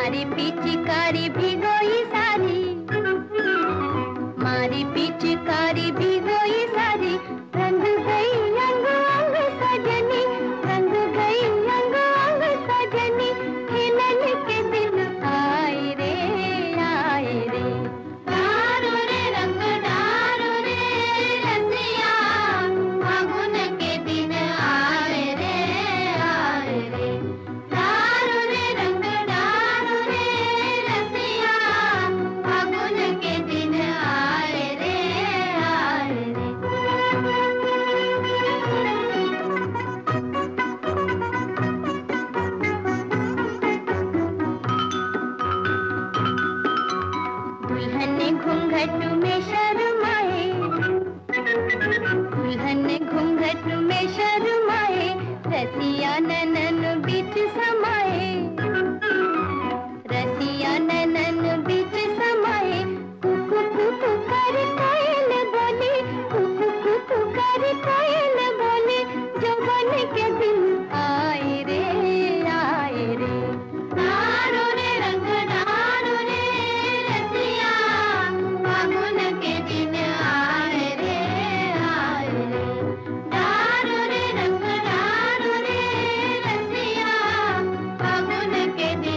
मारी पिचकारी भिगोई सारी, मारी पिचकारी भिगोई सारी, रंग गई अंग अंग सजनी, रंग गई अंग अंग सजनी, खेलन के दिन आए रे आए रे। डारो रे रंग डारो रे रसिया, फागुन के दिन आए रे आए रे। डारो रे रंग डारो रे रसिया, फागुन के दिन आए रे आए रे। दुल्हन घूंघट में शर्माए, दुल्हन घूंघट में शर्माए, रसिया नैनन बीच समाए, रसिया नैनन बीच समाए। कुकु कुकु कर कोयल बोली, कुकु कुकु कर कोयल बोली, जौवन के दिन आए रे आए रे। डारो रे रंग डारो रे रसिया, फागुन के दिन आए रे आए रे। डारो रे रंग डारो रे रसिया, फागुन के दिन